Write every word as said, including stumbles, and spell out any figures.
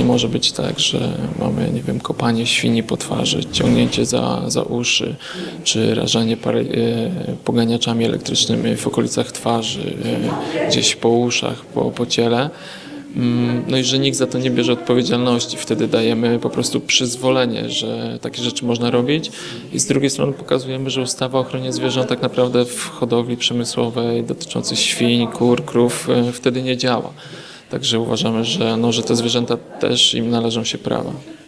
może być tak, że mamy, nie wiem, kopanie świni po twarzy, ciągnięcie za, za uszy, czy rażenie pary, e, poganiaczami elektrycznymi w okolicach twarzy, e, gdzieś po uszach, po, po ciele. No i że nikt za to nie bierze odpowiedzialności. Wtedy dajemy po prostu przyzwolenie, że takie rzeczy można robić i z drugiej strony pokazujemy, że ustawa o ochronie zwierząt tak naprawdę w hodowli przemysłowej dotyczącej świń, kur, krów e, wtedy nie działa. Także uważamy, że, no, że te zwierzęta też im należą się prawa.